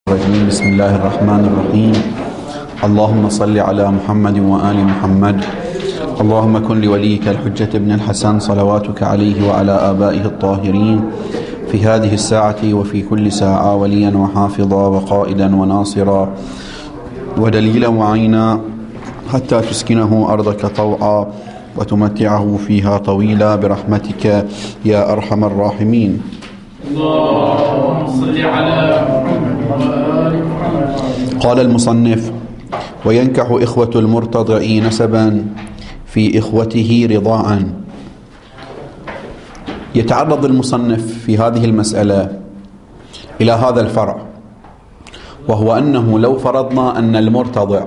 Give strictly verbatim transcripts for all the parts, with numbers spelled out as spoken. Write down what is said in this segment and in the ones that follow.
الرجيم. بسم الله الرحمن الرحيم. اللهم صل على محمد وآل محمد. اللهم كن لوليك الحجة ابن الحسن صلواتك عليه وعلى آبائه الطاهرين في هذه الساعة وفي كل ساعة وليا وحافظا وقائدا وناصرا ودليلا وعينا حتى تسكنه أرضك طوعا وتمتعه فيها طويلا برحمتك يا أرحم الراحمين. اللهم صل على محمد وآل محمد. قال المصنف: وينكح إخوة المرتضع نسبا في إخوته رضاعا. يتعرض المصنف في هذه المسألة إلى هذا الفرع، وهو أنه لو فرضنا أن المرتضع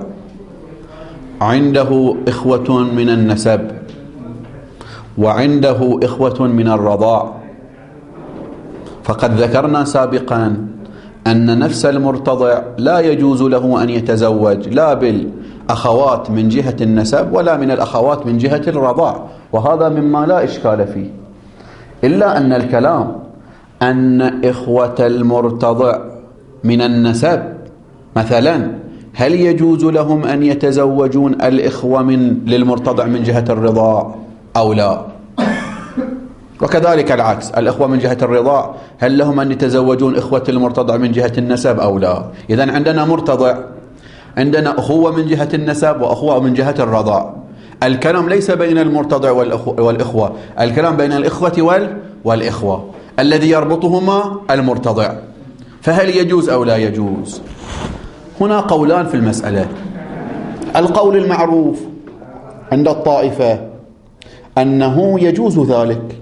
عنده إخوة من النسب وعنده إخوة من الرضاع، فقد ذكرنا سابقا أن نفس المرتضع لا يجوز له أن يتزوج لا بالأخوات من جهة النسب ولا من الأخوات من جهة الرضاع، وهذا مما لا إشكال فيه، إلا أن الكلام أن إخوة المرتضع من النسب مثلا هل يجوز لهم أن يتزوجون الإخوة من للمرتضع من جهة الرضاع أو لا؟ وكذلك العكس، الإخوة من جهة الرضاع هل لهم أن يتزوجون إخوة المرتضع من جهة النسب أو لا؟ إذن عندنا مرتضع، عندنا أخوة من جهة النسب وأخوة من جهة الرضاع. الكلام ليس بين المرتضع والإخوة، الكلام بين الإخوة والإخوة الذي يربطهما المرتضع، فهل يجوز أو لا يجوز؟ هنا قولان في المسألة. القول المعروف عند الطائفة أنه يجوز ذلك،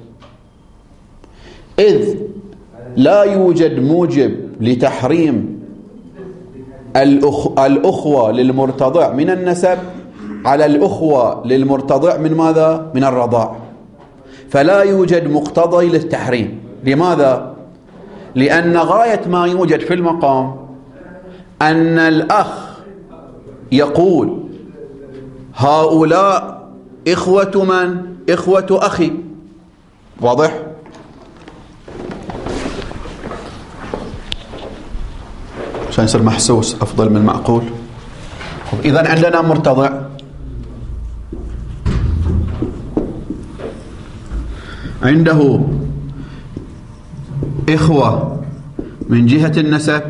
إذ لا يوجد موجب لتحريم الأخ... الأخوة للمرتضع من النسب على الأخوة للمرتضع من ماذا؟ من الرضاع، فلا يوجد مقتضي للتحريم. لماذا؟ لأن غاية ما يوجد في المقام أن الأخ يقول هؤلاء إخوة من؟ إخوة أخي. واضح؟ عشان يصير محسوس أفضل من معقول. إذن عندنا مرتضع عنده إخوة من جهة النسب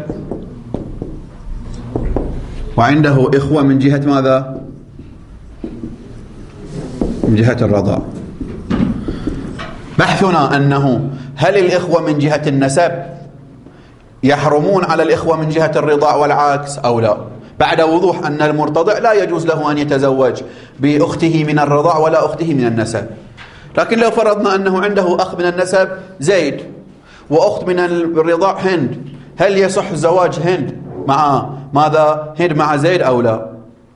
وعنده إخوة من جهة ماذا؟ من جهة الرضاع. بحثنا أنه هل الإخوة من جهة النسب يحرمون على الإخوة من جهة الرضاع والعكس أو لا؟ بعد وضوح أن المرتضع لا يجوز له أن يتزوج بأخته من الرضاع ولا أخته من النسب. لكن لو فرضنا أنه عنده أخ من النسب زيد وأخت من الرضاع هند، هل يصح زواج هند مع ماذا؟ هند مع زيد أو لا؟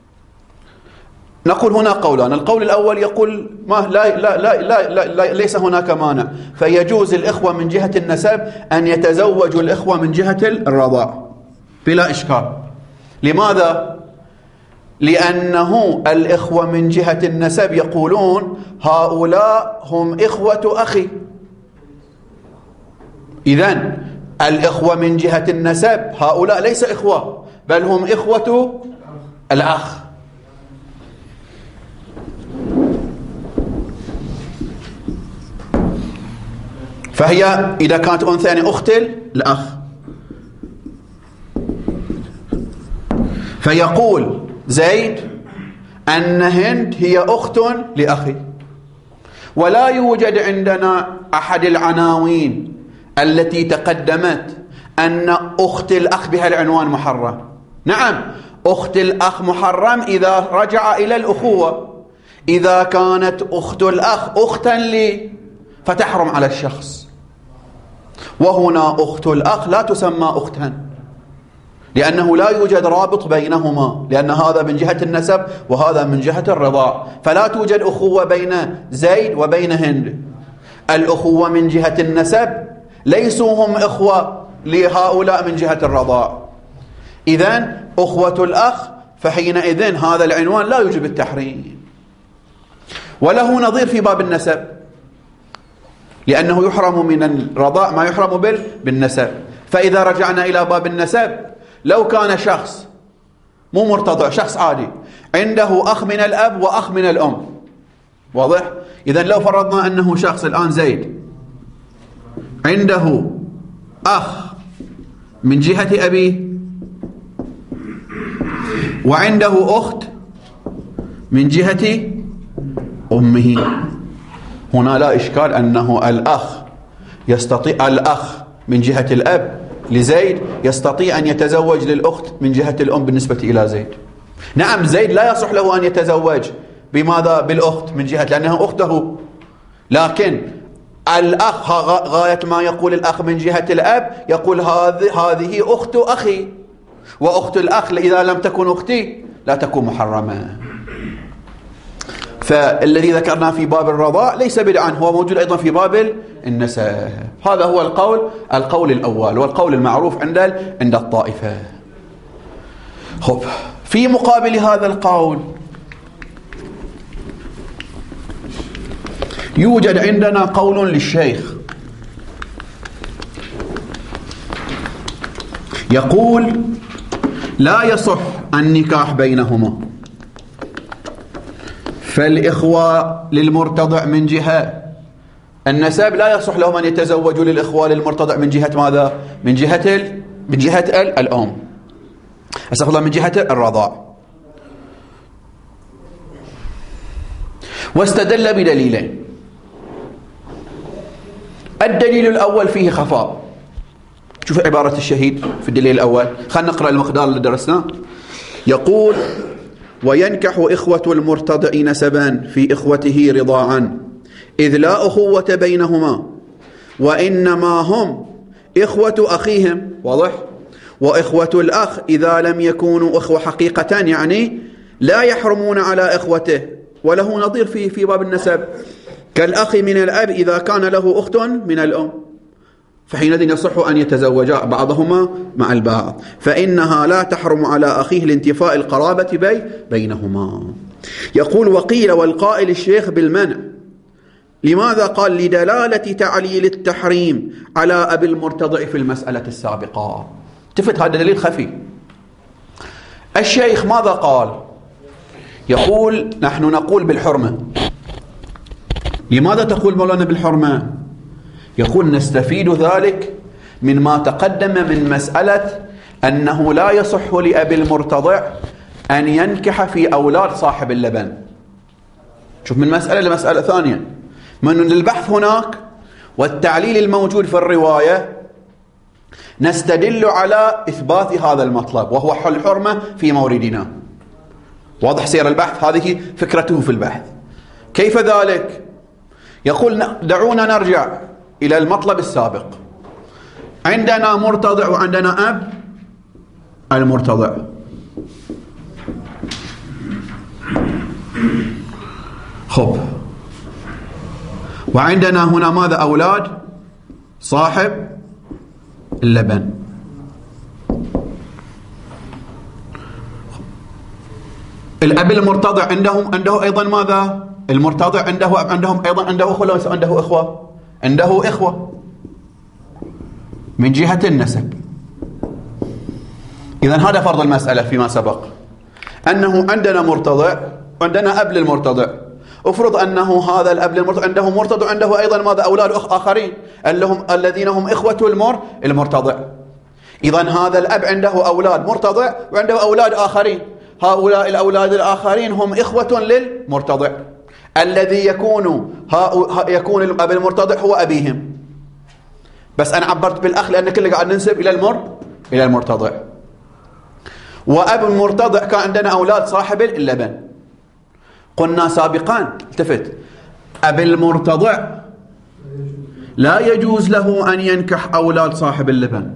نقول هنا قولان. القول الأول يقول ما لا لا لا لا, لا, لا ليس هناك مانع، فيجوز الإخوة من جهة النسب أن يتزوجوا الإخوة من جهة الرضاع بلا إشكال. لماذا؟ لأنه الإخوة من جهة النسب يقولون هؤلاء هم إخوة أخي. إذن الإخوة من جهة النسب هؤلاء ليس إخوة، بل هم إخوة الأخ. فهي إذا كانت أنثى يعني أخت الأخ. فيقول زيد أن هند هي أخت لأخي، ولا يوجد عندنا أحد العناوين التي تقدمت أن أخت الأخ بها العنوان محرم. نعم، أخت الأخ محرم إذا رجع إلى الأخوة. إذا كانت أخت الأخ أختا لي فتحرم على الشخص، وهنا أخت الأخ لا تسمى أختا لأنه لا يوجد رابط بينهما، لأن هذا من جهة النسب وهذا من جهة الرضاع، فلا توجد أخوة بين زيد وبين هند. الأخوة من جهة النسب ليسوا هم إخوة لهؤلاء من جهة الرضاع. إذن أخوة الأخ فحينئذ هذا العنوان لا يوجب التحريم. وله نظير في باب النسب، لأنه يحرم من الرضاع ما يحرم بالنسب. فإذا رجعنا إلى باب النسب لو كان شخص مو مرتضع، شخص عادي عنده أخ من الأب وأخ من الأم، واضح؟ إذن لو فرضنا أنه شخص الآن زيد عنده أخ من جهة أبيه وعنده أخت من جهة أمه، هنا لا إشكال أنه الأخ يستطيع الأخ من جهة الأب لزيد يستطيع أن يتزوج للأخت من جهة الأم بالنسبة إلى زيد. نعم زيد لا يصح له أن يتزوج بماذا؟ بالأخت من جهة لأنها أخته، لكن الأخ غاية ما يقول الأخ من جهة الأب يقول هذه هذه أخت أخي، وأخت الأخ إذا لم تكن أختي لا تكون محرمة. فالذي ذكرناه في باب الرضاع ليس بدعا، هو موجود أيضا في باب النسب. هذا هو القول القول الأول والقول المعروف عند عند الطائفة. خب، في مقابل هذا القول يوجد عندنا قول للشيخ يقول لا يصح النكاح بينهما، فالإخوة للمرتضع من جهة النسب لا يصح لهم أن يتزوجوا للإخوة للمرتضع من جهة ماذا؟ من جهة ال... من جهة ال... الأم، أستغفر الله، من جهة الرضاع. واستدل بدليلين. الدليل الأول فيه خفاء. شوف عبارة الشهيد في الدليل الأول، خلينا نقرأ المقدار اللي درسناه. يقول وينكح إخوة المرتضع نسبا في إخوته رضاعا إذ لا أخوة بينهما وإنما هم إخوة أخيهم، واضح؟ وإخوة الأخ إذا لم يكونوا إخوة حقيقة يعني لا يحرمون على إخوته، وله نظير في في باب النسب كالأخ من الأب إذا كان له أخت من الأم، فحينئذ يصح أن يتزوجا بعضهما مع البعض، فإنها لا تحرم على أخيه لانتفاء القرابة بي بينهما. يقول وقيل والقائل الشيخ بالمنع. لماذا؟ قال لدلالة تعليل التحريم على أبي المرتضع في المسألة السابقة. تفت هذا دليل خفي. الشيخ ماذا قال؟ يقول نحن نقول بالحرمة. لماذا تقول مولانا بالحرمة؟ يقول نستفيد ذلك من ما تقدم من مسألة أنه لا يصح لأبي المرتضع أن ينكح في أولاد صاحب اللبن. شوف، من مسألة لمسألة ثانية، من البحث هناك والتعليل الموجود في الرواية نستدل على إثبات هذا المطلب وهو حل الحرمة في موردنا. واضح سير البحث، هذه فكرته في البحث. كيف ذلك؟ يقول دعونا نرجع إلى المطلب السابق. عندنا مرتضع وعندنا أب المرتضع. خب، وعندنا هنا ماذا؟ أولاد صاحب اللبن. الأب المرتضع عندهم عنده أيضا ماذا؟ المرتضع عنده عندهم أيضا عنده أخوة ولا عنده إخوة؟ عنده إخوة من جهة النسب. إذن هذا فرض المسألة فيما سبق، أنه عندنا مرتضع وعندنا أب للمرتضع. افرض أنه هذا الأب للمرتضع عنده مرتضع عنده أيضا ماذا؟ أولاد آخرين الذين هم إخوة المر المرتضع. إذن هذا الأب عنده أولاد مرتضع وعنده أولاد آخرين، هؤلاء الأولاد الآخرين هم إخوة للمرتضع، الذي يكون يكون الأب المرتضع هو أبيهم. بس أنا عبرت بالأخ لأن كله قاعد ننسب إلى المر إلى المرتضع. وأب المرتضع كان عندنا أولاد صاحب اللبن. قلنا سابقا، التفت، أب المرتضع لا يجوز له أن ينكح أولاد صاحب اللبن.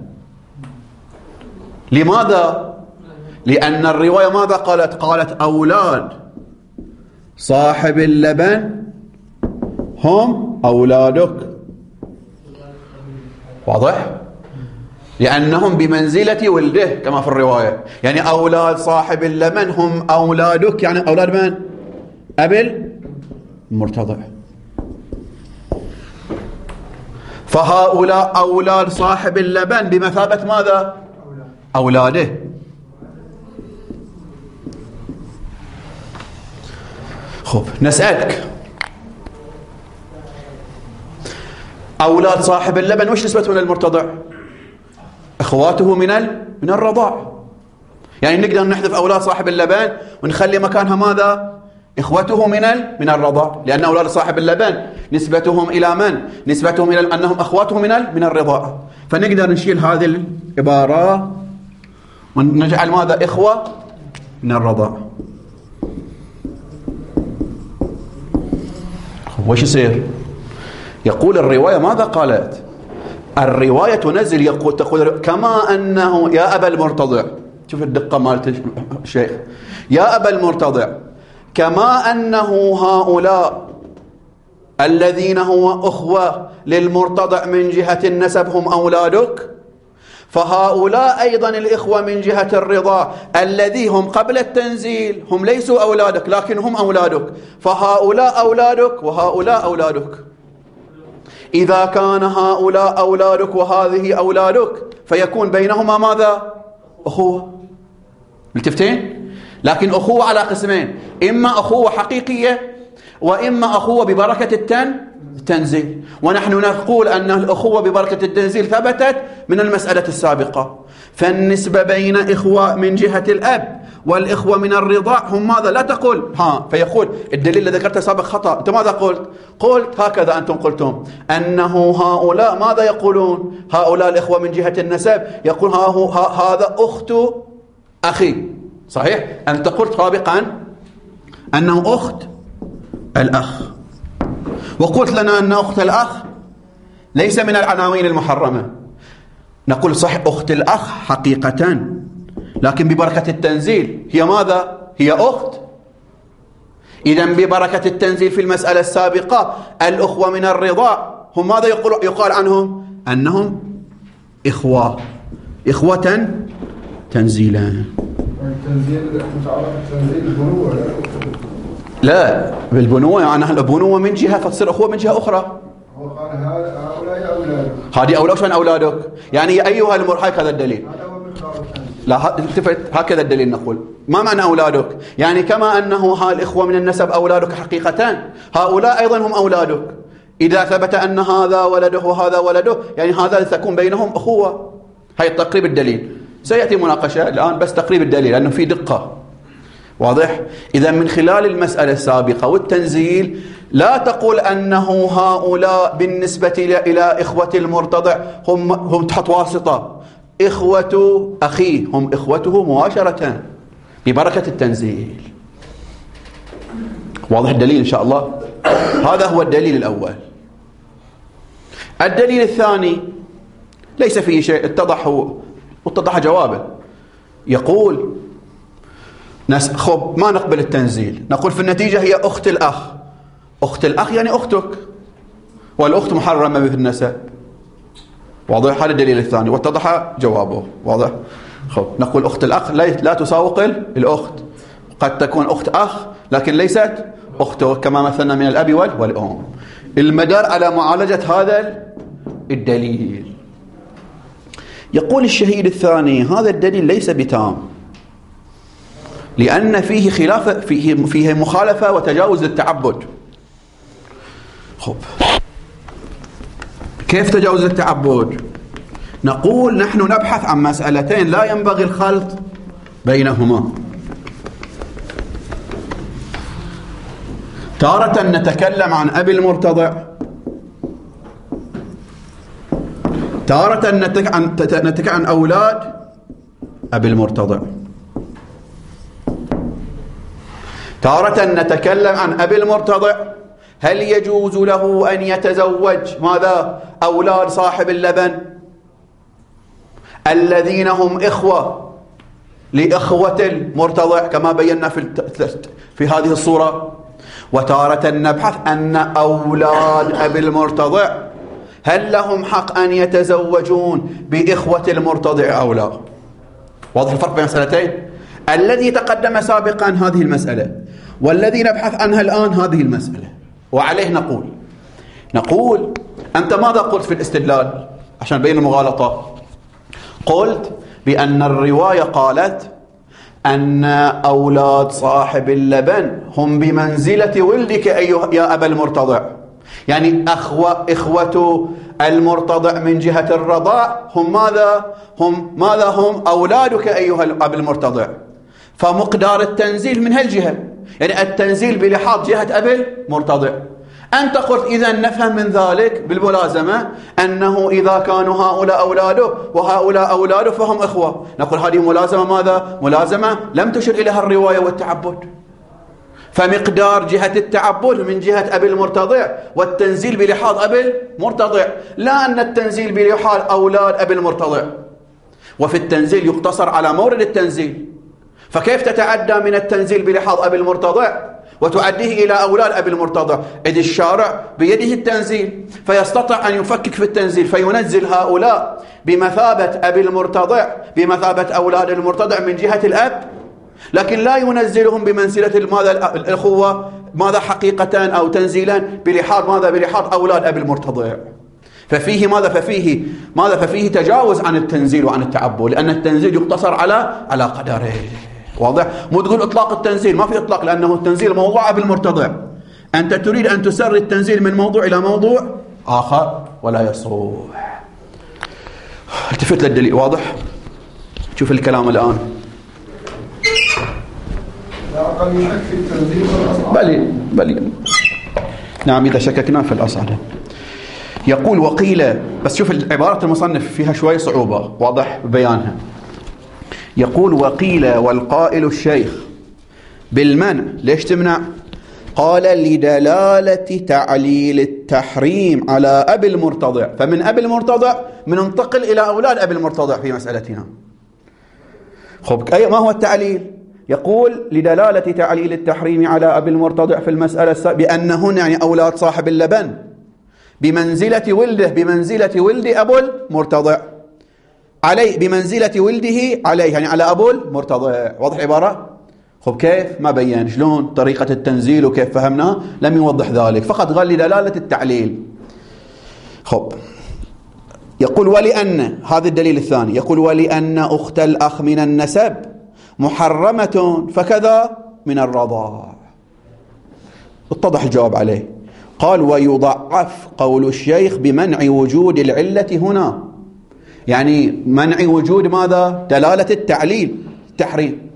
لماذا؟ لأن الرواية ماذا قالت؟ قالت أولاد صاحب اللبن هم أولادك. واضح؟ لأنهم بمنزلة ولده كما في الرواية، يعني أولاد صاحب اللبن هم أولادك، يعني أولاد من؟ أبي المرتضع. فهؤلاء أولاد صاحب اللبن بمثابة ماذا؟ أولاده. خب نسألك، أولاد صاحب اللبن وش نسبتهم للمرتضع؟ إخواته من من الرضاع. يعني نقدر نحذف أولاد صاحب اللبن ونخلي مكانها ماذا؟ إخوته من من الرضاع، لأن أولاد صاحب اللبن نسبتهم إلى من؟ نسبتهم إلى أنهم أخواته من من الرضاع. فنقدر نشيل هذه العبارة ونجعل ماذا؟ إخوة من الرضاع. وش يصير؟ يقول الرواية ماذا قالت؟ الرواية تنزل يقول تقول كما أنه يا أبا المرتضع، شوف الدقة مالت الشيخ، يا أبا المرتضع كما أنه هؤلاء الذين هو أخوة للمرتضع من جهة النسب هم أولادك، فهؤلاء أيضا الإخوة من جهة الرضاع الذي هم قبل التنزيل هم ليسوا أولادك لكن هم أولادك، فهؤلاء أولادك وهؤلاء أولادك. إذا كان هؤلاء أولادك وهذه أولادك فيكون بينهما ماذا؟ أخوة. ملتفتين؟ لكن أخوة على قسمين، إما أخوة حقيقية وإما أخوة ببركة التن التنزيل. ونحن نقول أن الأخوة ببركة التنزيل ثبتت من المسألة السابقة. فالنسبة بين إخوة من جهة الأب والإخوة من الرضاع هم ماذا؟ لا تقول ها فيقول الدليل الذي ذكرته سابق خطأ. أنت ماذا قلت؟ قلت هكذا أنتم قلتم أنه هؤلاء ماذا يقولون؟ هؤلاء الإخوة من جهة النسب يقول ها هو ها هذا أخت أخي. صحيح؟ أنت قلت سابقا أنه أخت الأخ، وقلت لنا أن أخت الأخ ليس من العناوين المحرمة. نقول صح أخت الأخ حقيقة، لكن ببركة التنزيل هي ماذا؟ هي أخت. إذن ببركة التنزيل في المسألة السابقة الأخوة من الرضاع هم ماذا يقول, يقال عنهم؟ أنهم إخوة إخوة تنزيلا. التنزيل متعلق بالتنزيل البنوة لا بالبنوة، يعني البنوة من جهة فتصير أخوة من جهة أخرى. هو قال هؤلاء أولادك، هذه أولاد من أولادك، يعني أيها المر هكذا الدليل. لا التفت هكذا الدليل نقول ما معنى أولادك؟ يعني كما أنه ها الإخوة من النسب أولادك حقيقة هؤلاء أيضا هم أولادك. إذا ثبت أن هذا ولده وهذا ولده يعني هذا تكون بينهم أخوة. هاي تقريب الدليل، سيأتي مناقشة الآن بس تقريب الدليل لأنه في دقة. واضح؟ إذا من خلال المسألة السابقة والتنزيل لا تقول أنه هؤلاء بالنسبة إلى إخوة المرتضع هم هم تحت واسطة، إخوة أخيه هم إخوته مباشرة ببركة التنزيل. واضح الدليل إن شاء الله؟ هذا هو الدليل الأول. الدليل الثاني ليس فيه شيء، اتضح واتضح جوابه. يقول ناس خب ما نقبل التنزيل، نقول في النتيجة هي أخت الأخ. أخت الأخ يعني أختك، والأخت محرمة مثل النسب. واضح؟ هذا الدليل الثاني واتضح جوابه. واضح؟ خب نقول أخت الأخ لا تساوق الأخت، قد تكون أخت أخ لكن ليست أخته كما مثلنا من الأب والأم. المدار على معالجة هذا الدليل. يقول الشهيد الثاني هذا الدليل ليس بتام لأن فيه خلاف فيه فيه مخالفة وتجاوز للتعبد. خب كيف تجاوز التعبد؟ نقول نحن نبحث عن مسألتين لا ينبغي الخلط بينهما. تارة نتكلم عن أبي المرتضع، تارة نتكلم عن أولاد أبي المرتضع، تارة نتكلم عن أبي المرتضع هل يجوز له أن يتزوج ماذا؟ أولاد صاحب اللبن الذين هم إخوة لإخوة المرتضع كما بينا في في هذه الصورة. وتارة نبحث أن أولاد أبي المرتضع هل لهم حق أن يتزوجون بإخوة المرتضع أو لا. واضح الفرق بين المسألتين؟ الذي تقدم سابقا هذه المسألة والذي نبحث عنها الآن هذه المسألة. وعليه نقول نقول أنت ماذا قلت في الاستدلال عشان بين المغالطة؟ قلت بأن الرواية قالت أن أولاد صاحب اللبن هم بمنزلة ولدك أيها يا أبا المرتضع، يعني أخوة إخوة المرتضع من جهة الرضاع هم ماذا؟ هم ماذا هم؟ أولادك أيها الأب المرتضع. فمقدار التنزيل من هالجهة، يعني التنزيل بلحاظ جهة أبي المرتضع. أنت قلت إذا نفهم من ذلك بالملازمة أنه إذا كانوا هؤلاء أولاده وهؤلاء أولاده فهم إخوة. نقول هذه ملازمة ماذا؟ ملازمة لم تشر إليها الرواية والتعبد. فمقدار جهة التعبد من جهة أبي المرتضع والتنزيل بلحاظ أبي المرتضع، لا أن التنزيل بلحاظ أولاد أبي المرتضع. وفي التنزيل يقتصر على مورد التنزيل، فكيف تتعدى من التنزيل بلحاظ أبي المرتضع وتعديه إلى أولاد أبي المرتضع؟ إذ الشارع بيده التنزيل، فيستطيع أن يفكك في التنزيل فينزل هؤلاء بمثابة أبي المرتضع بمثابة أولاد المرتضع من جهة الأب، لكن لا ينزلهم بمنزلة ماذا الأخوة ماذا حقيقة أو تنزيلا بلحاظ ماذا بلحاظ أولاد أبي المرتضع. ففيه ماذا ففيه ماذا ففيه تجاوز عن التنزيل وعن التعبد، لأن التنزيل يقتصر على على قدره. واضح؟ مو تقول إطلاق التنزيل، ما في إطلاق، لأنه التنزيل موضوع أبي المرتضع. أنت تريد أن تسر التنزيل من موضوع إلى موضوع آخر ولا يصح. التفت للدليل. واضح؟ شوف الكلام الآن. لا أقل شك في التنزيل والأصل. بلي بلي نعم إذا شككنا في الأصل. يقول وقيل، بس شوف عبارة المصنف فيها شوي صعوبة، واضح بيانها. يقول وقيل والقائل الشيخ بالمنع. ليش تمنع؟ قال لدلالة تعليل التحريم على أبي المرتضع، فمن أبي المرتضع مننتقل إلى أولاد أبي المرتضع في مسألتنا. خب أي ما هو التعليل؟ يقول لدلالة تعليل التحريم على أبي المرتضع في المسألة بأنهن يعني أولاد صاحب اللبن بمنزلة ولده بمنزلة ولد أبو المرتضع عليه بمنزلة ولده عليه، يعني على أبو المرتضع. واضح العبارة؟ خب كيف؟ ما بيّن شلون طريقة التنزيل وكيف فهمناه، لم يوضح ذلك، فقط قال لدلالة التعليل. خب يقول ولأن هذا الدليل الثاني، يقول ولأن أخت الأخ من النسب محرمة فكذا من الرضاع. اتضح الجواب عليه. قال ويضعف قول الشيخ بمنع وجود العلة هنا، يعني منع وجود ماذا؟ دلالة التعليل التحريم.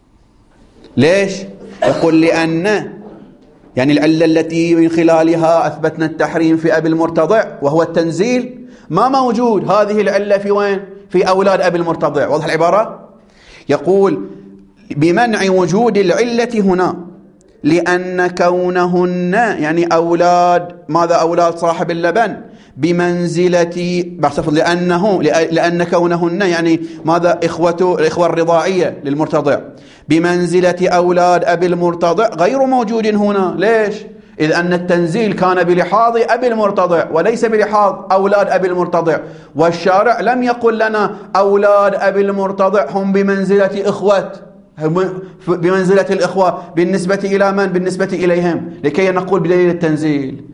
ليش؟ يقول لأن يعني العلة التي من خلالها أثبتنا التحريم في أبي المرتضع وهو التنزيل ما موجود هذه العلة في وين؟ في أولاد أبي المرتضع. واضح العبارة؟ يقول بمنع وجود العلة هنا لأن كونهن يعني أولاد ماذا؟ أولاد صاحب اللبن بمنزلة بحث لأنه لأن كونهن يعني ماذا؟ إخوة الإخوة الرضاعية للمرتضع بمنزلة أولاد أبي المرتضع غير موجود هنا. ليش؟ إذ أن التنزيل كان بلحاظ أبي المرتضع وليس بلحاظ أولاد أبي المرتضع، والشارع لم يقل لنا أولاد أبي المرتضع هم بمنزلة إخوة بمنزلة الإخوة بالنسبة إلى من؟ بالنسبة إليهم، لكي نقول بدليل التنزيل.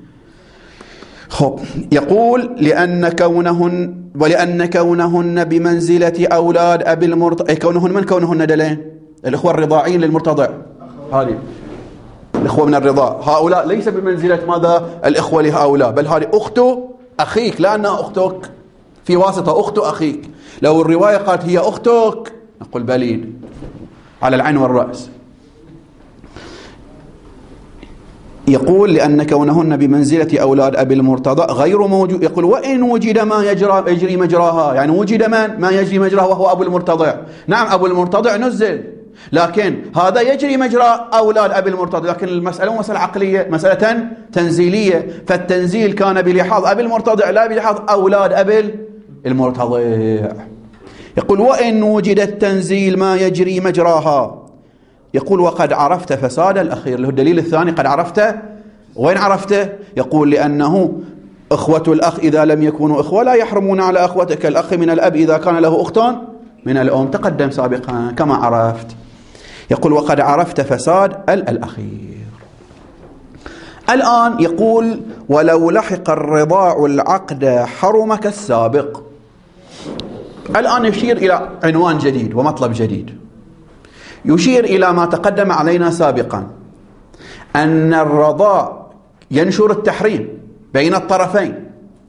خب يقول لأن كونهن ولأن كونهن بمنزلة أولاد أبي المرتضع، كونهن من كونهن دلين؟ الإخوة الرضاعين للمرتضع، هذه الإخوة من الرضاع، هؤلاء ليس بمنزلة ماذا؟ الإخوة لهؤلاء، بل هذه أخت أخيك، لأنها أختك في واسطة أخت أخيك. لو الرواية قالت هي أختك نقول بليد على العين والرأس. يقول لأن كونهن بمنزلة أولاد أبي المرتضع غير موجود. يقول وإن وجد ما يجرى يجري مجراها، يعني وجد من ما يجري مجراها وهو أبو المرتضع. نعم أبو المرتضع نزل، لكن هذا يجري مجرى أولاد أبي المرتضع، لكن المسألة مسألة عقلية، مسألة تنزيلية، فالتنزيل كان بلحاظ أبي المرتضع لا بلحاظ أولاد أبي المرتضع. يقول وإن وجد التنزيل ما يجري مجراها. يقول وقد عرفت فساد الأخير، له الدليل الثاني قد عرفته. وين عرفته؟ يقول لأنه أخوة الأخ إذا لم يكونوا أخوة لا يحرمون على أخوتك الأخ من الأب إذا كان له أخت من الأم، تقدم سابقا كما عرفت. يقول وقد عرفت فساد الأخير. الآن يقول ولو لحق الرضاع العقد حرم كالسابق. الآن يشير إلى عنوان جديد ومطلب جديد، يشير إلى ما تقدم علينا سابقا، أن الرضاع ينشر التحريم بين الطرفين،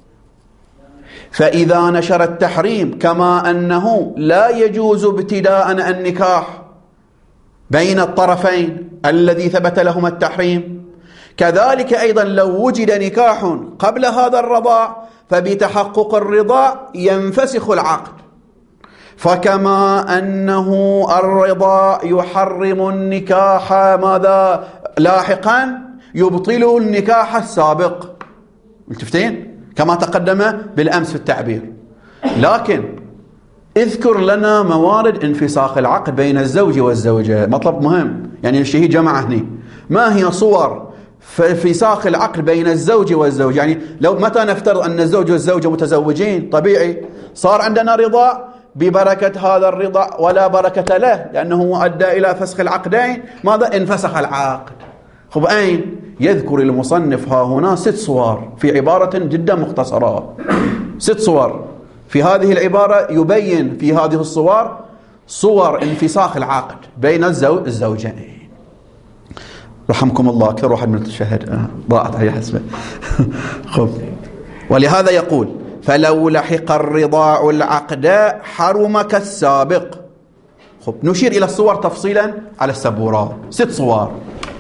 فإذا نشر التحريم كما أنه لا يجوز ابتداء النكاح بين الطرفين الذي ثبت لهما التحريم، كذلك أيضا لو وجد نكاح قبل هذا الرضاع فبتحقق الرضاع ينفسخ العقد. فكما أنه الرضاع يحرم النكاح ماذا لاحقا يبطل النكاح السابق، ملتفتين كما تقدم بالأمس في التعبير. لكن اذكر لنا موارد انفساخ العقد بين الزوج والزوجة، مطلب مهم، يعني الشيء جمع هنا. ما هي صور انفساخ العقد بين الزوج والزوج؟ يعني لو متى نفترض أن الزوج والزوجة متزوجين، طبيعي صار عندنا رضاع ببركة هذا الرضاع ولا بركة له، لأنه أدى إلى فسخ العقدين، ماذا؟ انفسخ العقد. خب أين؟ يذكر المصنف ها هنا ست صور في عبارة جدا مختصرة، ست صور في هذه العبارة يبين في هذه الصور صور انفساخ العقد بين الزوج الزوجين. رحمكم الله، أكثر واحد من التشهد ضاعت عليه حسبه. خب، ولهذا يقول فلو لحق الرضاع العقد حرم كالسابق. خب، نشير إلى الصور تفصيلا على السبورة، ست صور.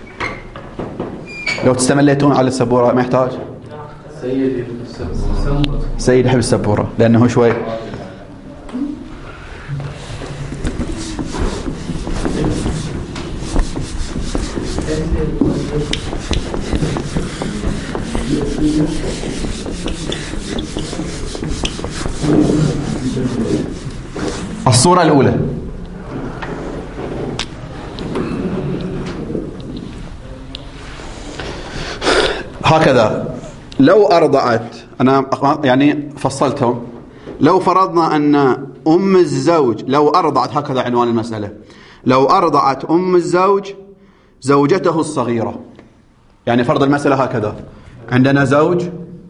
لو تستمليتون على السبورة ما يحتاج سيد سيد يحب السبورة لأنه شوي الصورة الأولى هكذا. لو أرضعت، أنا يعني فصلتهم، لو فرضنا أن أم الزوج لو أرضعت، هكذا عنوان المسألة، لو أرضعت أم الزوج زوجته الصغيرة، يعني فرض المسألة هكذا، عندنا زوج،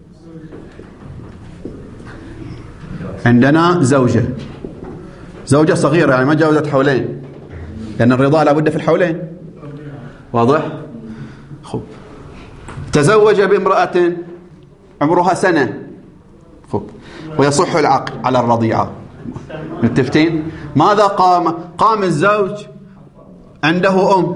عندنا زوجة زوجة صغيرة يعني ما جاوزت حولين، لأن الرضاع لابد في الحولين، واضح؟ خب، تزوج بامرأة عمرها سنة، خب، ويصح العقد على الرضيعة، متفقين؟ ماذا قام؟ قام الزوج عنده أم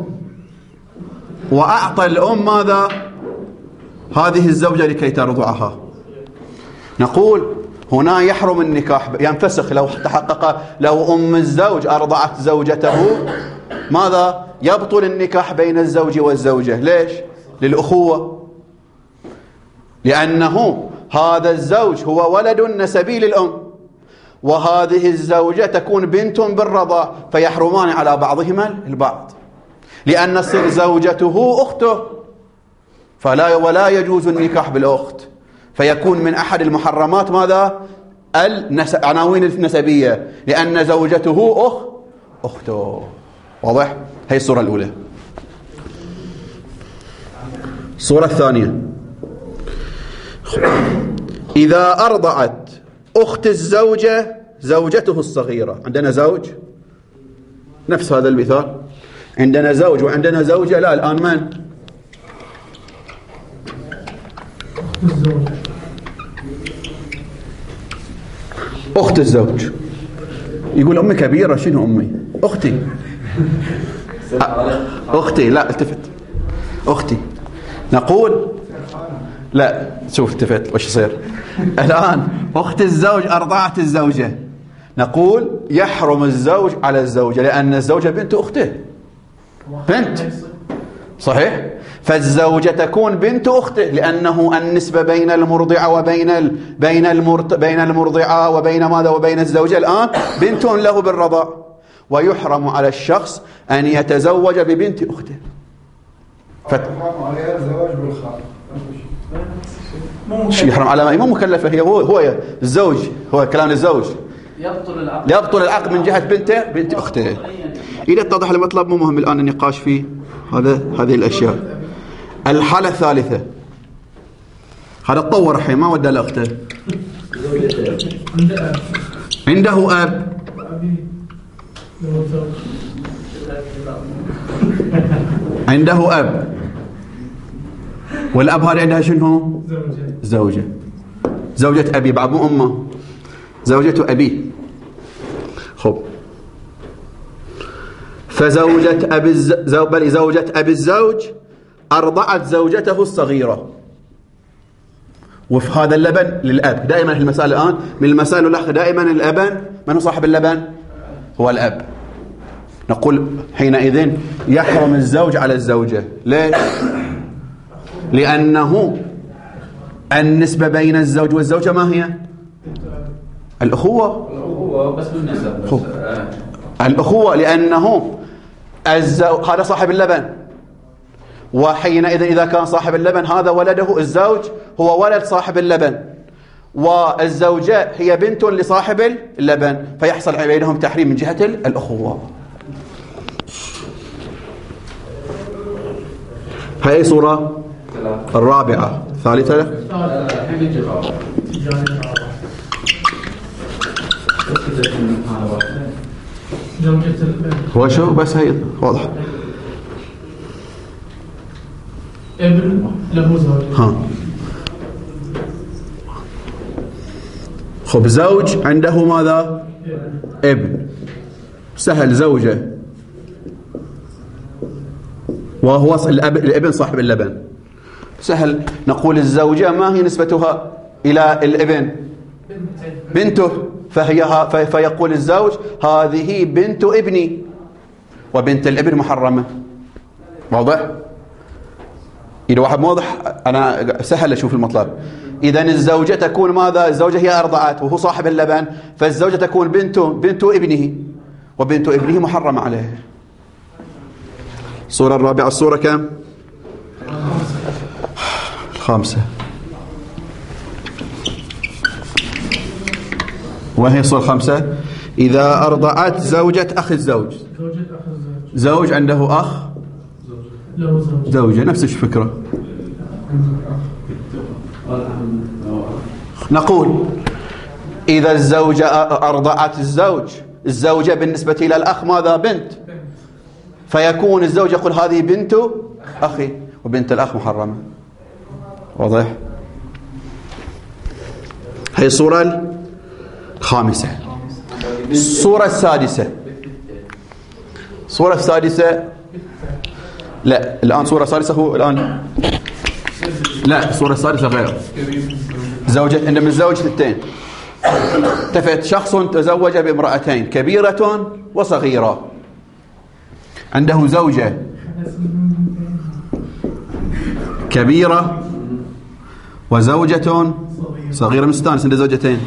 وأعطى الأم ماذا؟ هذه الزوجة لكي ترضعها. نقول هنا يحرم النكاح، ينفسخ لو تحقق، لو أم الزوج أرضعت زوجته ماذا؟ يبطل النكاح بين الزوج والزوجة. ليش؟ للأخوة، لأنه هذا الزوج هو ولد نسبي للأم، وهذه الزوجة تكون بنت بالرضاع، فيحرمان على بعضهما البعض، لأن تصير زوجته أخته، فلا ولا يجوز النكاح بالأخت، فيكون من أحد المحرمات ماذا؟ العناوين النسبية، لأن زوجته أخ أخته. واضح؟ هي الصورة الأولى. الصورة الثانية، إذا أرضعت أخت الزوجة زوجته الصغيرة، عندنا زوج، نفس هذا المثال، عندنا زوج وعندنا زوجة، لا الآن من؟ أخت الزوج. يقول أمي كبيرة، شنو أمي؟ أختي. أختي، لا التفت، أختي. نقول لا، شوف التفت وش يصير الآن. أخت الزوج أرضعت الزوجة، نقول يحرم الزوج على الزوجة، لأن الزوجة بنت أخته، بنت، صحيح؟ فالزوجة تكون بنت أخته، لأنه النسبة بين المرضعة وبين ال... بين المرت... بين المرضعة وبين ماذا؟ وبين الزوجة الآن بنت له بالرضاع، ويحرم على الشخص أن يتزوج ببنت أخته. فت... عليها الزواج بالخال، شو يحرم على ما مو مكلفة هي، هو هو الزوج، هو كلام الزوج يبطل العقد، يبطل العقد من جهة بنته بنت أخته. إذا اتضح المطلب، مو مهم الآن النقاش فيه هذا هذه الأشياء. الحالة الثالثة، هذا تطور الحين ما ودى لأخته، عنده أب عنده أب والأب هذه عندها شنو؟ زوجة زوجة أبي بعد مو أمه، زوجة أبي. خب فزوجة أبي الزوج بل زوجة أبي الزوج أرضعت زوجته الصغيرة، وفي هذا اللبن للأب. دائما في المسائل الآن من المسائل الأخ دائما اللبن من هو صاحب اللبن؟ هو الأب. نقول حينئذ يحرم الزوج على الزوجة. ليش؟ لأنه النسبة بين الزوج والزوجة ما هي؟ الأخوة. الأخوة بس بالنسب. الأخوة لأنه الزوج هذا صاحب اللبن، وحينئذ إذا كان صاحب اللبن هذا ولده الزوج هو ولد صاحب اللبن، والزوجة هي بنت لصاحب اللبن، فيحصل بينهم تحريم من جهة الأخوة. هاي صورة الرابعة. ثالثة هو شو بس هي واضح. ابن له زوج. ها خب زوج عنده ماذا؟ ابن. سهل زوجة وهو الأب الابن صاحب اللبن. سهل نقول الزوجة ما هي نسبتها إلى الابن؟ بنته. فهي فيقول الزوج هذه بنت ابني، وبنت الابن محرمة. واضح؟ إذا واحد واضح أنا سهل أشوف المطلب. إذا الزوجة تكون ماذا؟ الزوجة هي أرضعت وهو صاحب اللبن، فالزوجة تكون بنته بنت ابنه، وبنت ابنه محرمة عليه. الصورة الرابعة. الصورة كم؟ الخامسة. وهي الصورة الخامسة. إذا أرضعت زوجة أخي الزوج. زوج عنده أخ زوجة نفس الفكرة. نقول إذا الزوجة أرضعت الزوج، الزوجة بالنسبة إلى الأخ ماذا؟ بنت، فيكون الزوج يقول هذه بنت أخي، وبنت الأخ محرمة. واضح؟ هي الصورة الخامسة. الصورة السادسة. الصورة السادسة لا الآن صورة السادسة هو الآن لا الصورة السادسة غير. زوجة عندما الزوج اثنتين تفت شخص تزوج بامرأتين كبيرة وصغيرة. عنده زوجة كبيرة وزوجة صغيرة مستانس. عنده زوجتين.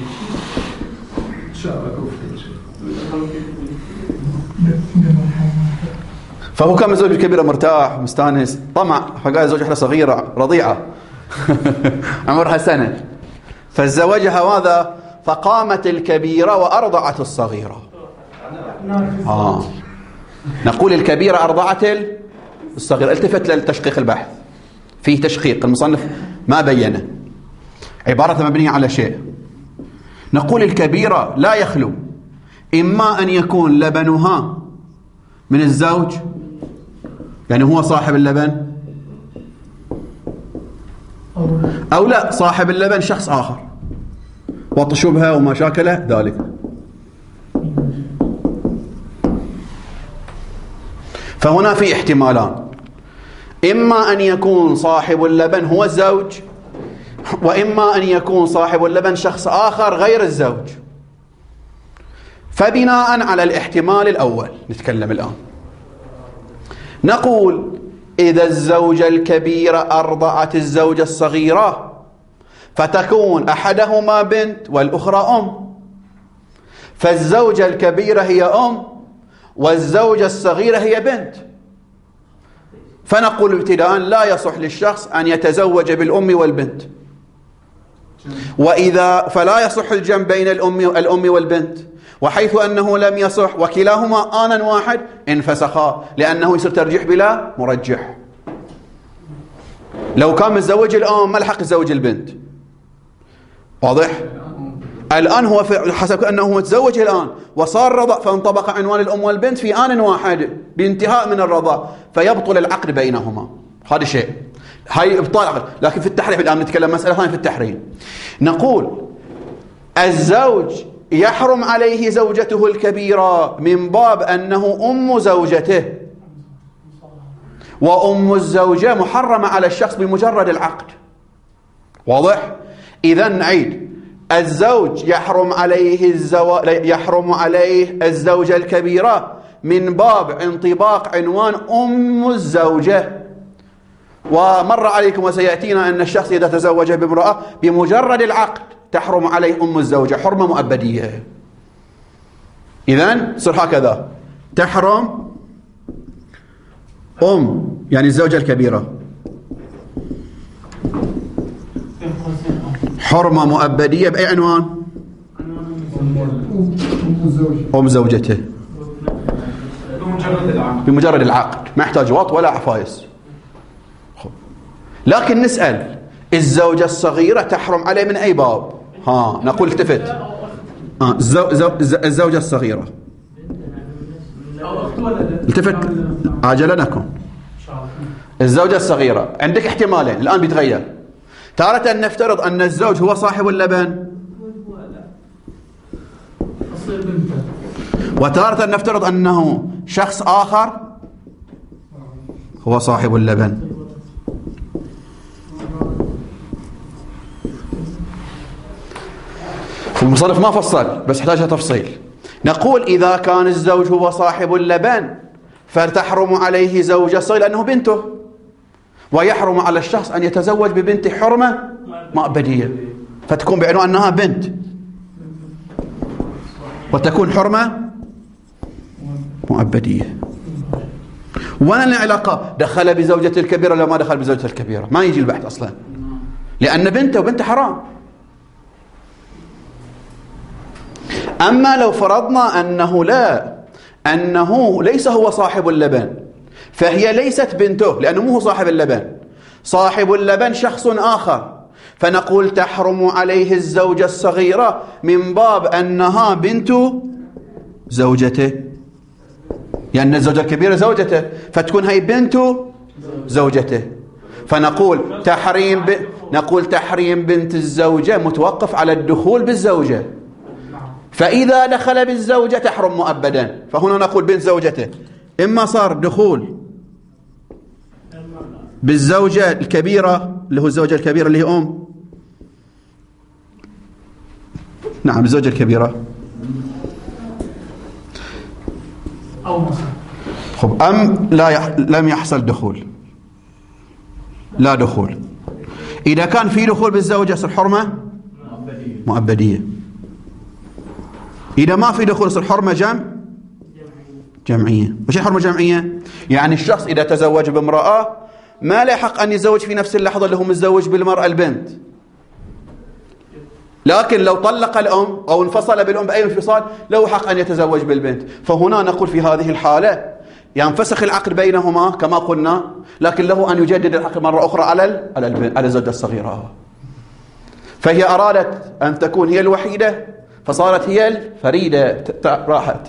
فهو كان زوج كبيرة مرتاح مستانس طمع، فقال زوجة صغيرة رضيعة عمرها سنة، فزوجها ماذا؟ فقامت الكبيرة وأرضعت الصغيرة. آه. نقول الكبيرة أرضعت الصغيرة. التفت للتشقيق البحث، فيه تشقيق المصنف ما بينه، عبارة مبنية على شيء. نقول الكبيرة لا يخلو إما أن يكون لبنها من الزوج، يعني هو صاحب اللبن، أو لا صاحب اللبن شخص آخر وشبهه وما شاكله ذلك. فهنا في احتمالان، إما أن يكون صاحب اللبن هو الزوج، وإما أن يكون صاحب اللبن شخص آخر غير الزوج. فبناء على الاحتمال الأول نتكلم الآن. نقول إذا الزوجة الكبيرة أرضعت الزوجة الصغيرة فتكون أحدهما بنت والأخرى أم، فالزوجة الكبيرة هي أم والزوجة الصغيرة هي بنت. فنقول ابتداء لا يصح للشخص أن يتزوج بالأم والبنت، وإذا فلا يصح الجمع بين الأم الأم والبنت، وحيث أنه لم يصح وكلاهما آنا واحد انفسخا، لأنه يصير ترجيح بلا مرجح. لو كان متزوج الأم ما لحق يتزوج البنت. واضح؟ الآن هو حسب أنه هو تزوج الآن وصار رضع، فانطبق عنوان الأم والبنت في آن واحد بانتهاء من الرضاع، فيبطل العقد بينهما. هذا شيء، هاي إبطال عقد. لكن في التحريم الآن نتكلم مسألة ثانية في التحريم. نقول الزوج يحرم عليه زوجته الكبيرة من باب أنه أم زوجته، وأم الزوجة محرمة على الشخص بمجرد العقد. واضح؟ إذا نعيد: الزوج يحرم عليه الزو... يحرم عليه الزوجة الكبيرة من باب انطباق عنوان أم الزوجة. ومر عليكم وسيأتينا أن الشخص إذا تزوج بامرأة بمجرد العقد تحرم عليه أم الزوجة حرمة مؤبدية. إذن صار هكذا: تحرم أم يعني الزوجة الكبيرة حرمة مؤبدية بأي عنوان؟ أم زوجته بمجرد العقد، ما يحتاج وط ولا عفايس. لكن نسأل: الزوجة الصغيرة تحرم عليه من أي باب؟ ها نقول التفت. آه الزو... زو... الزوجة الصغيرة التفت عجلنكم. الزوجة الصغيرة عندك احتمالين الآن بيتغير. تارة نفترض أن الزوج هو صاحب اللبن، وتارة نفترض أنه شخص آخر هو صاحب اللبن. المصنف ما فصل بس يحتاجها تفصيل. نقول إذا كان الزوج هو صاحب اللبن فتحرم عليه زوجة صغيرة لأنه بنته، ويحرم على الشخص أن يتزوج ببنت حرمة مؤبدية، فتكون بعنوان أنها بنت وتكون حرمة مؤبدية. وين العلاقة؟ دخل بزوجة الكبيرة ولا ما دخل بزوجة الكبيرة؟ ما يجي البحث أصلا، لأن بنته وبنته حرام. أما لو فرضنا أنه لا، أنه ليس هو صاحب اللبن، فهي ليست بنته لأنه مو هو صاحب اللبن، صاحب اللبن شخص آخر، فنقول تحرم عليه الزوجة الصغيرة من باب أنها بنت زوجته، لأن الزوجة الكبيرة زوجته، فتكون هي بنت زوجته. فنقول تحريم ب... نقول تحريم بنت الزوجة متوقف على الدخول بالزوجة، فإذا دخل بالزوجة تحرم مؤبدا. فهنا نقول بنت زوجته إما صار دخول بالزوجة الكبيرة اللي هو الزوجة الكبيرة اللي هي أم، نعم الزوجة الكبيرة، خب أم لا يح... لم يحصل دخول، لا دخول. إذا كان في دخول بالزوجة صار حرمة مؤبدية. إذا ما في دخول صار حرمة جمع جمعية. وش حرمة جمعية؟ يعني الشخص إذا تزوج بامرأة ما له حق أن يتزوج في نفس اللحظة اللي هو متزوج بالمرأة البنت، لكن لو طلق الأم أو انفصل بالأم بأي انفصال له حق أن يتزوج بالبنت. فهنا نقول في هذه الحالة ينفسخ العقد بينهما كما قلنا، لكن له أن يجدد العقد مرة أخرى على على على الزوجة الصغيرة. فهي أرادت أن تكون هي الوحيدة فصارت هي الفريدة، راحت.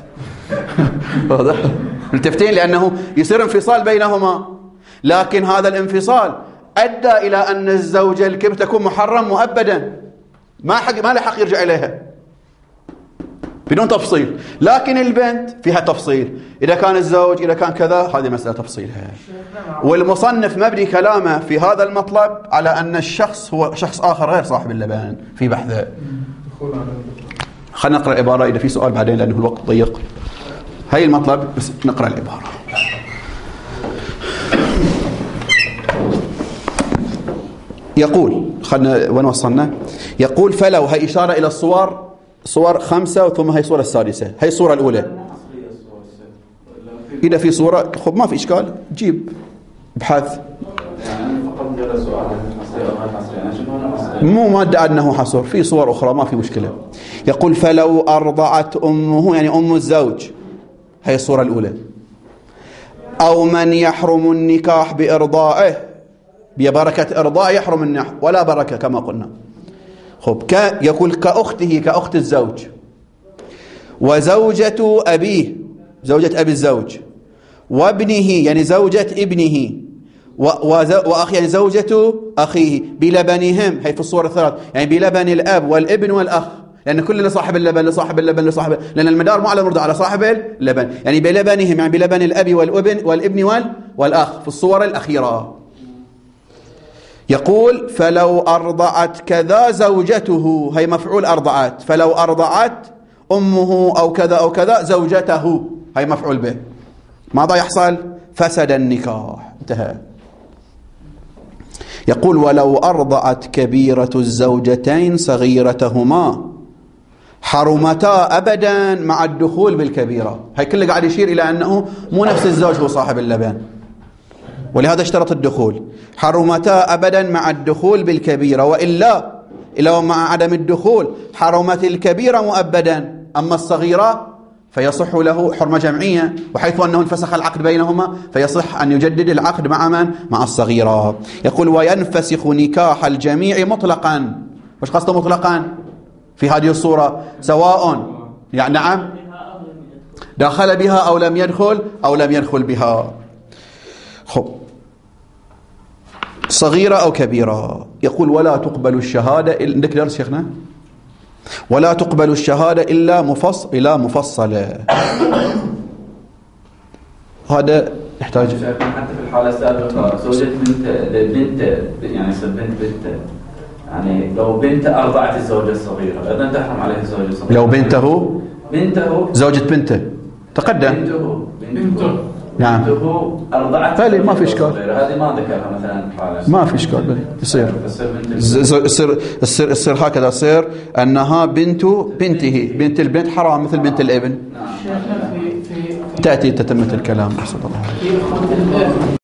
التفتين لأنه يصير انفصال بينهما، لكن هذا الانفصال أدى إلى أن الزوجة الكبيرة تكون محرم مؤبدا، ما حق ما له حق يرجع إليها بدون تفصيل. لكن البنت فيها تفصيل، إذا كان الزوج إذا كان كذا، هذه مسألة تفصيلها. والمصنف مبني كلامه في هذا المطلب على أن الشخص هو شخص آخر غير صاحب اللبن في بحثه. خلينا نقرأ العبارة إذا في سؤال بعدين لأنه الوقت ضيق. هاي المطلب بس نقرأ العبارة. يقول خلنا وين وصلنا؟ يقول فلو، هي إشارة إلى الصور، صور خمسة ثم هي الصورة السادسة. هي الصورة الأولى. إذا في صورة خب ما في إشكال جيب ابحث، مو ما ادعى أنه حصر، في صور أخرى ما في مشكلة. يقول فلو أرضعت أمه يعني أم الزوج، هي الصورة الأولى، أو من يحرم النكاح بإرضائه، ببركة إرضاء يحرم النكاح ولا بركة كما قلنا، خب ك يقول كأخته كأخت الزوج، وزوجة أبيه زوجة أبي الزوج، وابنه يعني زوجة ابنه، وأخي يعني زوجة أخيه، بلبنهم، هي في الصور الثلاث، يعني بلبن الأب والابن والأخ، لأن كل اللي صاحب اللبن لصاحب اللبن لصاحب، لأن المدار مو على المرضع، على صاحب اللبن، يعني بلبنهم يعني بلبن الأب والابن والابن والأخ في الصور الأخيرة. يقول فلو أرضعت كذا زوجته، هي مفعول أرضعت، فلو أرضعت أمه أو كذا أو كذا زوجته، هي مفعول به، ماذا يحصل؟ فسد النكاح، انتهى. يقول ولو أرضعت كبيرة الزوجتين صغيرتهما حرمتا أبدا مع الدخول بالكبيرة، هي كله قاعد يشير إلى أنه مو نفس الزوج هو صاحب اللبن، ولهذا اشترط الدخول. حرمتا أبدا مع الدخول بالكبيرة، وإلا إلا مع عدم الدخول حرمت الكبيرة مؤبدا، أما الصغيرة فيصح له حرمة جمعية، وحيث أنه انفسخ العقد بينهما فيصح أن يجدد العقد مع من؟ مع الصغيرة. يقول وينفسخ نكاح الجميع مطلقا. وش قصده مطلقا في هذه الصورة؟ سواء يعني نعم دخل بها أو لم يدخل أو لم يدخل بها. خب صغيرة أو كبيرة. يقول ولا تقبل الشهادة، عندك درس شيخنا؟ ولا تقبل الشهادة إلا مفصل إلى مفصلة. هذا يحتاج حتى في الحالة السابقة زوجة بنت بنت يعني يصير بنت بنت يعني لو بنت أرضعت الزوجة الصغيرة إذن تحرم عليه الزوجة الصغيرة. لو بنته بنته زوجة بنته تقدم بنته بنته نعم بنته أرضعت هذه ما في إشكال، هذه ما ذكرها مثلا الحالة ما في إشكال، يصير يصير يصير يصير هكذا، يصير أنها بنت بنته، بنت البنت حرام مثل بنت الابن. تأتي تتمة الكلام.